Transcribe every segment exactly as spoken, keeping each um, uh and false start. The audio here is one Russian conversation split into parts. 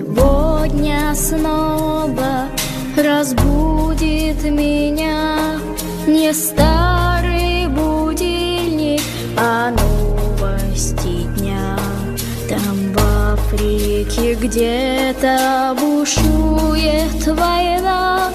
Сегодня снова разбудит меня не старый будильник, а новости дня. Там в Африке где-то бушует война,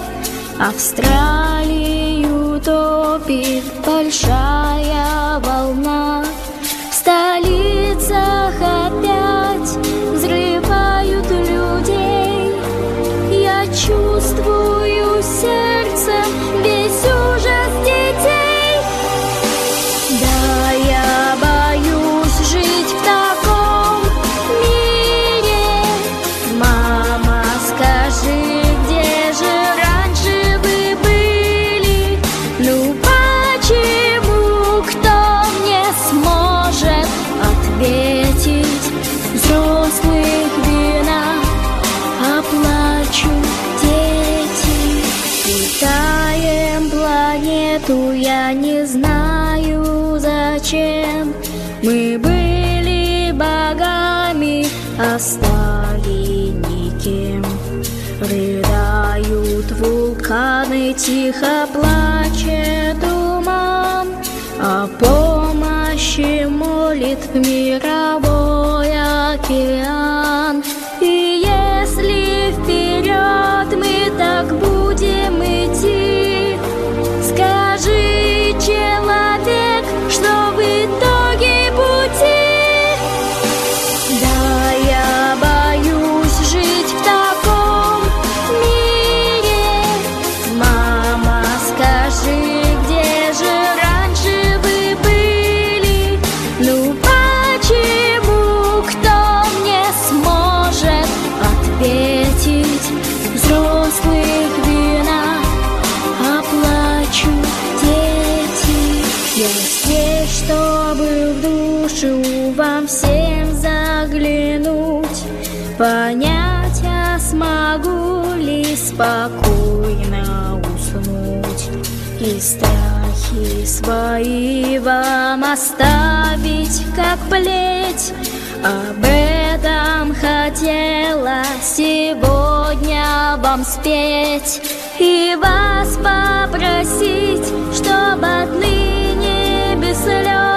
Австралию топит большая волна. В столицах опять взрывают людей. Я чувствую сердцем весь ужас детей. Да, я боюсь жить в таком мире. Мама, скажи, где же раньше вы были? Ну почему кто мне сможет ответить? Взрослых вина оплачут дети. Питаем планету, я не знаю зачем. Мы были богами, а стали никем. Рыдают вулканы, тихо плачет туман, о помощи молит мировой океан. И если вперед мы так будем идти, скажи, человек, что в итоге пути? Да, я боюсь жить в таком мире. Мама, скажи, где же раньше вы были? Ну почему кто мне сможет ответить? Взрослых вина оплачут дети. Я здесь, чтобы в душу вам всем заглянуть, понять, а смогу ли спокойно уснуть, и страхи свои вам оставить, как плеть. Об этом хотела сегодня вам спеть и вас попросить, чтоб отныне без слез